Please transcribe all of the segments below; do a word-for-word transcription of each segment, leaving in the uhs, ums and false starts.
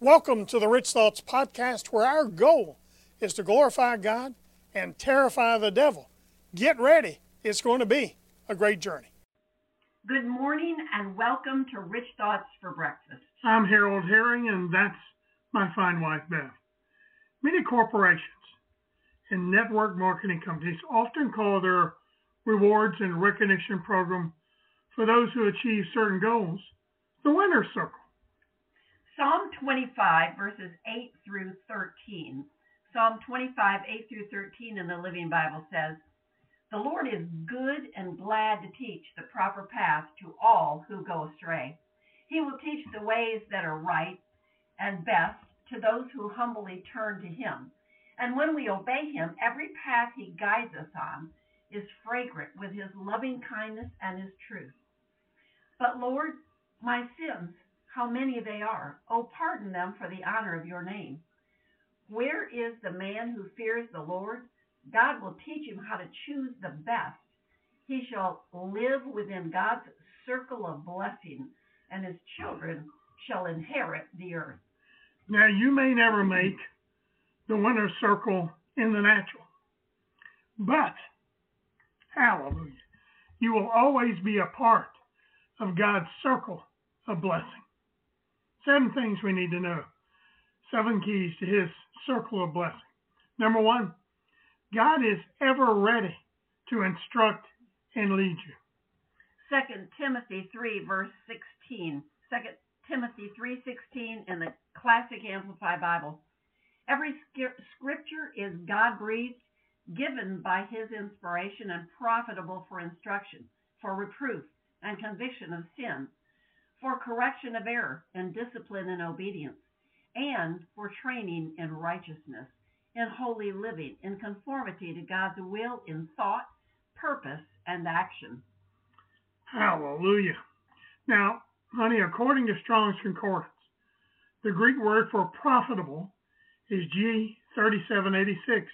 Welcome to the Rich Thoughts Podcast, where our goal is to glorify God and terrify the devil. Get ready. It's going to be a great journey. Good morning and welcome to Rich Thoughts for Breakfast. I'm Harold Herring, and that's my fine wife, Beth. Many corporations and network marketing companies often call their rewards and recognition program for those who achieve certain goals the winner's circle. Psalm twenty-five, verses eight through thirteen. Psalm twenty-five, eight through thirteen in the Living Bible says, "The Lord is good and glad to teach the proper path to all who go astray. He will teach the ways that are right and best to those who humbly turn to him. And when we obey him, every path he guides us on is fragrant with his loving kindness and his truth. But Lord, my sins, how many they are. Oh, pardon them for the honor of your name. Where is the man who fears the Lord? God will teach him how to choose the best. He shall live within God's circle of blessing, and his children shall inherit the earth." Now, you may never make the winner's circle in the natural, but, hallelujah, you will always be a part of God's circle of blessing. Seven things we need to know. Seven keys to his circle of blessing. Number one, God is ever ready to instruct and lead you. Second Timothy three, verse sixteen. Second Timothy three sixteen in the Classic Amplified Bible. "Every scripture is God-breathed, given by his inspiration, and profitable for instruction, for reproof, and conviction of sin, for correction of error, and discipline in obedience, and for training in righteousness, in holy living, in conformity to God's will in thought, purpose, and action." Hallelujah. Now, honey, according to Strong's Concordance, the Greek word for profitable is G thirty-seven eighty-six.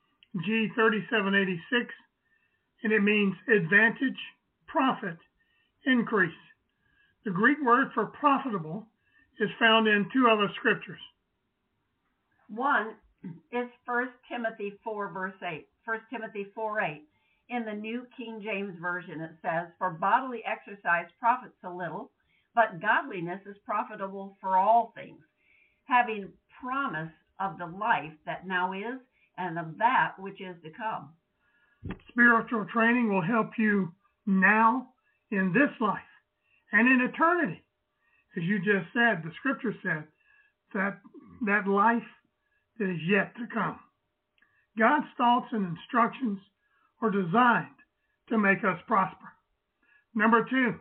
G thirty-seven eighty-six, and it means advantage, profit, increase. The Greek word for profitable is found in two other scriptures. One is First Timothy four, verse eight. First Timothy four, eight. In the New King James Version, it says, "For bodily exercise profits a little, but godliness is profitable for all things, having promise of the life that now is and of that which is to come." Spiritual training will help you now in this life and in eternity. As you just said, the scripture said that that life that is yet to come. God's thoughts and instructions are designed to make us prosper. Number two,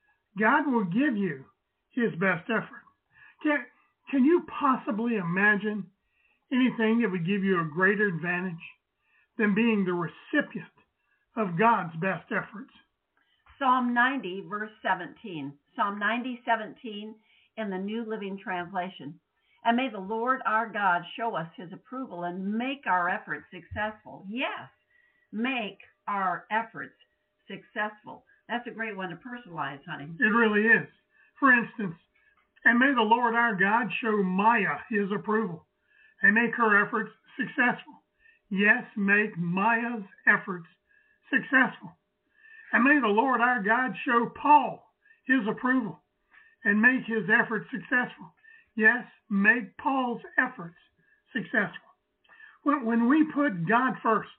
God will give you his best effort. Can, can you possibly imagine anything that would give you a greater advantage than being the recipient of God's best efforts? Psalm ninety, verse seventeen. Psalm ninety, seventeen in the New Living Translation. "And may the Lord our God show us his approval and make our efforts successful." Yes, make our efforts successful. That's a great one to personalize, honey. It really is. For instance, "And may the Lord our God show Maya his approval and make her efforts successful." Yes, make Maya's efforts successful. "And may the Lord our God show Paul his approval and make his efforts successful." Yes, make Paul's efforts successful. When, when we put God first,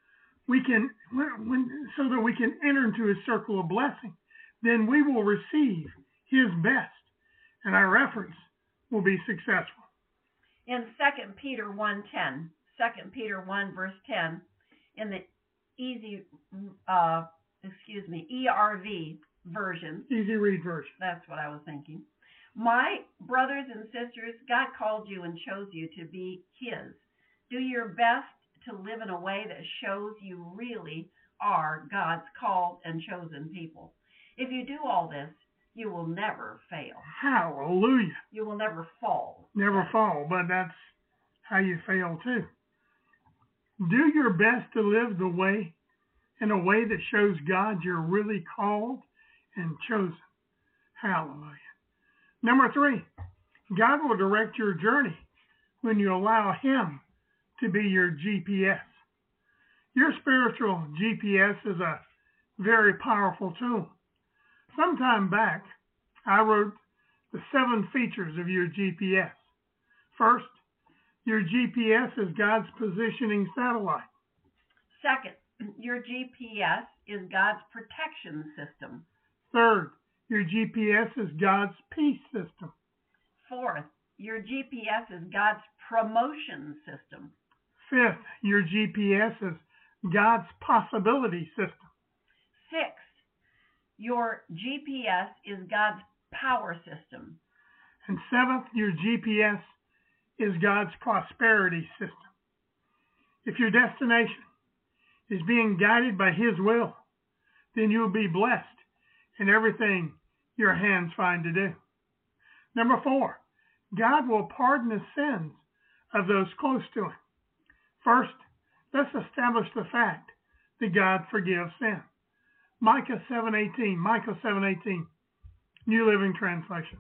we can, when, so that we can enter into his circle of blessing, then we will receive his best, and our efforts will be successful. In Second Peter one ten, Second Peter one, verse ten, in the easy, uh, excuse me, E R V version. Easy read version. That's what I was thinking. "My brothers and sisters, God called you and chose you to be his. Do your best to live in a way that shows you really are God's called and chosen people. If you do all this, you will never fail." Hallelujah. You will never fall. Never fall, but that's how you fail too. Do your best to live the way, in a way that shows God you're really called and chosen. Hallelujah. Number three, God will direct your journey when you allow Him to be your G P S. Your spiritual G P S is a very powerful tool. Some time back, I wrote the seven features of your G P S. First, your G P S is God's positioning satellite. Second, your G P S is God's protection system. Third, your G P S is God's peace system. Fourth, your G P S is God's promotion system. Fifth, your G P S is God's possibility system. Sixth, your G P S is God's power system. And seventh, your G P S is God's prosperity system. If your destination is being guided by His will, then you will be blessed in everything your hands find to do. Number four, God will pardon the sins of those close to Him. First, let's establish the fact that God forgives sin. Micah seven eighteen, Micah seven eighteen, New Living Translation.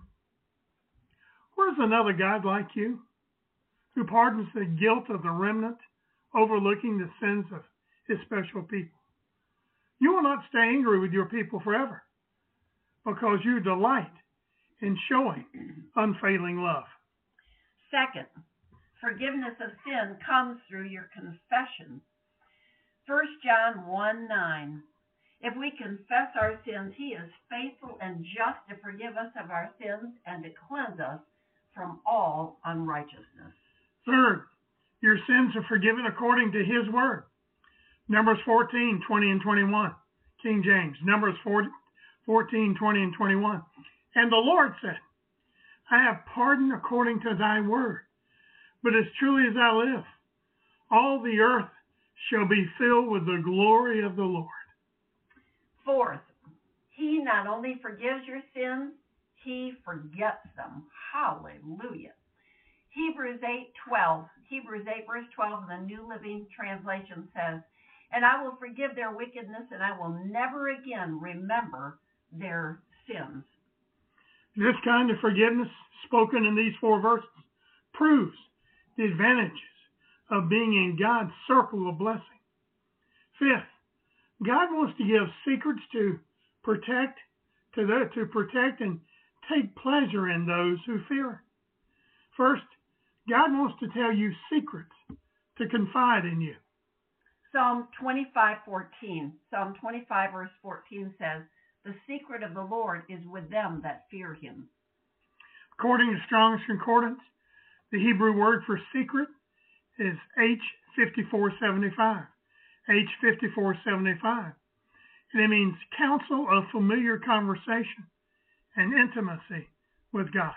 Where's another God like you who pardons the guilt of the remnant, overlooking the sins of His special people? You will not stay angry with your people forever because you delight in showing unfailing love. Second, forgiveness of sin comes through your confession. First John one nine. If we confess our sins, He is faithful and just to forgive us of our sins and to cleanse us from all unrighteousness. Third, your sins are forgiven according to His word. Numbers fourteen, twenty and twenty-one, King James. Numbers fourteen, twenty and twenty-one. And the Lord said, I have pardoned according to thy word, but as truly as I live, all the earth shall be filled with the glory of the Lord. Fourth, He not only forgives your sins, He forgets them. Hallelujah. Hebrews eight twelve. Hebrews eight verse twelve in the New Living Translation says, and I will forgive their wickedness, and I will never again remember their sins. This kind of forgiveness, spoken in these four verses, proves the advantages of being in God's circle of blessing. Fifth, God wants to give secrets to protect, to, the, to protect and take pleasure in those who fear Him. First, God wants to tell you secrets to confide in you. Psalm twenty-five fourteen. Psalm twenty-five verse fourteen says, the secret of the Lord is with them that fear Him. According to Strong's Concordance, the Hebrew word for secret is H fifty-four seventy-five. H fifty-four seventy-five. And it means counsel of familiar conversation and intimacy with God.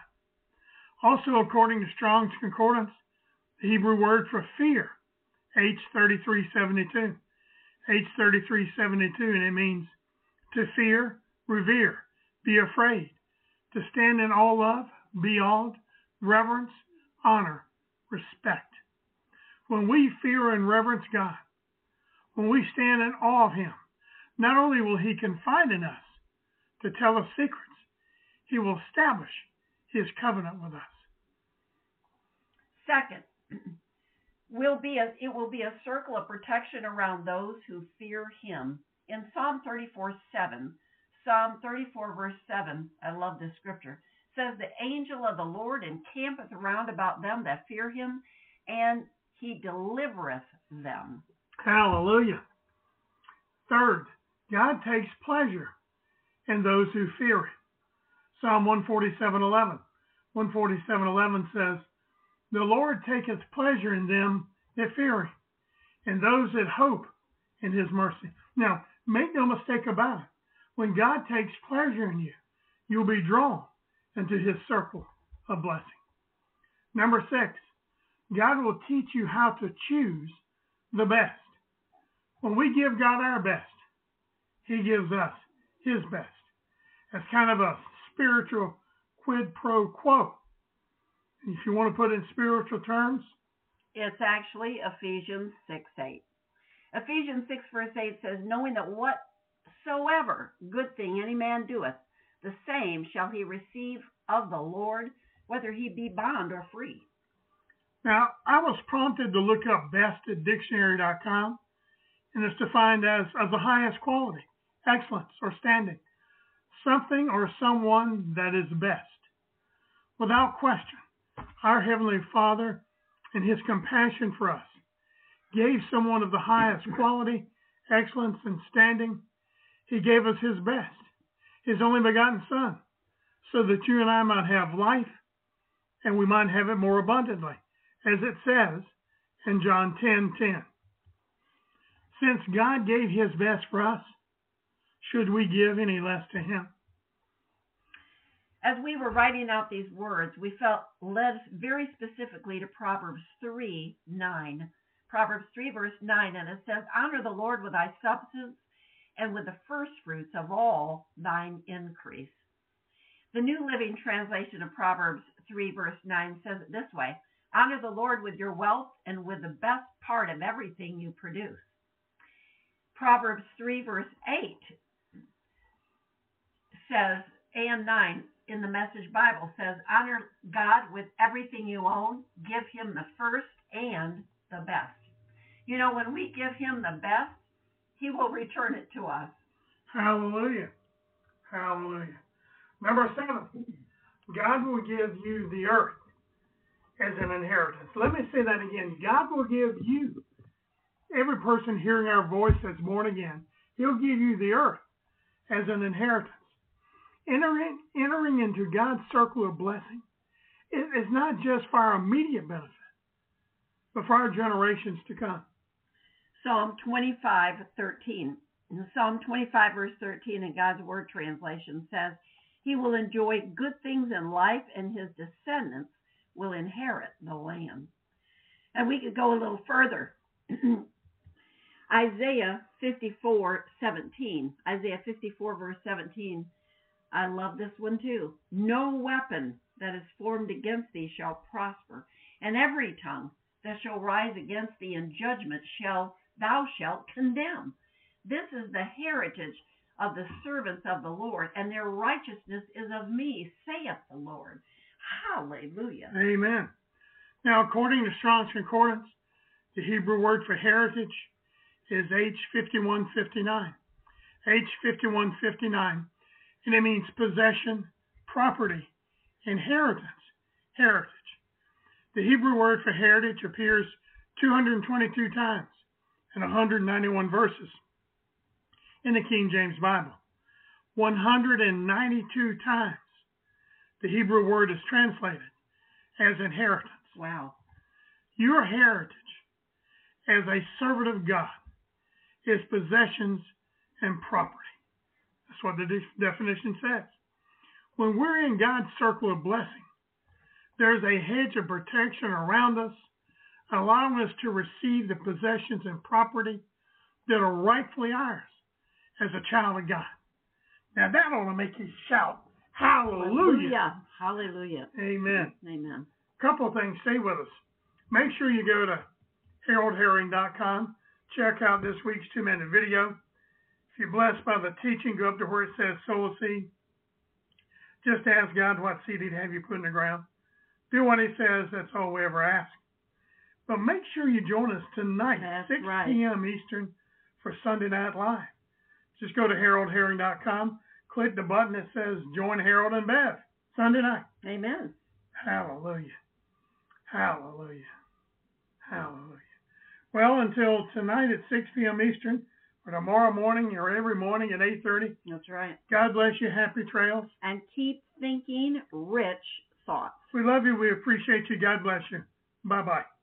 Also, according to Strong's Concordance, the Hebrew word for fear, H thirty-three seventy-two. H thirty-three seventy-two, and it means to fear, revere, be afraid, to stand in awe of, be awed, reverence, honor, respect. When we fear and reverence God, when we stand in awe of Him, not only will He confide in us to tell us secrets, He will establish His covenant with us. Second, will be a, it will be a circle of protection around those who fear Him. In Psalm thirty-four seven, Psalm thirty-four verse seven, I love this scripture, says, the angel of the Lord encampeth round about them that fear Him, and He delivereth them. Hallelujah. Third, God takes pleasure in those who fear Him. Psalm one forty-seven eleven. one forty-seven eleven says, the Lord taketh pleasure in them that fear Him, and those that hope in His mercy. Now, make no mistake about it. When God takes pleasure in you, you'll be drawn into His circle of blessing. Number six, God will teach you how to choose the best. When we give God our best, He gives us His best. That's kind of a spiritual quid pro quo. If you want to put it in spiritual terms, it's actually Ephesians six eight. Ephesians six verse eight says, knowing that whatsoever good thing any man doeth, the same shall he receive of the Lord, whether he be bond or free. Now, I was prompted to look up best at dictionary dot com, and it's defined as of the highest quality, excellence, or standing, something or someone that is best. Without question, our Heavenly Father, in his compassion for us, gave someone of the highest quality, excellence, and standing. He gave us his best, his only begotten Son, so that you and I might have life, and we might have it more abundantly, as it says in John ten ten. Since God gave his best for us, should we give any less to him? As we were writing out these words, we felt led very specifically to Proverbs three nine. Proverbs three verse nine, and it says, honor the Lord with thy substance and with the first fruits of all thine increase. The New Living Translation of Proverbs three verse nine says it this way, honor the Lord with your wealth and with the best part of everything you produce. Proverbs three verse eight says, and nine in the Message Bible says, honor God with everything you own, give him the first and the best. You know, when we give him the best, he will return it to us. Hallelujah. Hallelujah. Number seven, God will give you the earth as an inheritance. Let me say that again. God will give you, every person hearing our voice that's born again, he'll give you the earth as an inheritance. Entering, entering into God's circle of blessing is not just for our immediate benefit, but for our generations to come. Psalm twenty-five thirteen. Psalm twenty-five verse thirteen in God's Word translation says, he will enjoy good things in life and his descendants will inherit the land. And we could go a little further. Isaiah fifty-four seventeen. Isaiah fifty-four verse seventeen. I love this one too. No weapon that is formed against thee shall prosper, and every tongue that shall rise against thee in judgment shall thou shalt condemn. This is the heritage of the servants of the Lord, and their righteousness is of me, saith the Lord. Hallelujah. Amen. Now, according to Strong's Concordance, the Hebrew word for heritage is H fifty-one fifty-nine. H fifty-one fifty-nine. And it means possession, property, inheritance, heritage. The Hebrew word for heritage appears two hundred twenty-two times in one hundred ninety-one verses in the King James Bible. one hundred ninety-two times the Hebrew word is translated as inheritance. Wow. Your heritage as a servant of God is possessions and property. That's what the de- definition says. When we're in God's circle of blessing, there's a hedge of protection around us, allowing us to receive the possessions and property that are rightfully ours as a child of God. Now that ought to make you shout, hallelujah. Hallelujah. Amen. Amen. Couple of things, stay with us. Make sure you go to harold herring dot com, check out this week's two-minute video. If you're blessed by the teaching, go up to where it says sow a seed. Just ask God what seed he'd have you put in the ground. Do what he says, that's all we ever ask. But make sure you join us tonight, That's six right. p.m. Eastern, for Sunday Night Live. Just go to harold herring dot com, click the button that says Join Harold and Bev, Sunday night. Amen. Hallelujah. Hallelujah. Hallelujah. Well, until tonight at six p.m. Eastern, or tomorrow morning, or every morning at eight thirty. That's right. God bless you. Happy trails. And keep thinking rich thoughts. We love you. We appreciate you. God bless you. Bye-bye.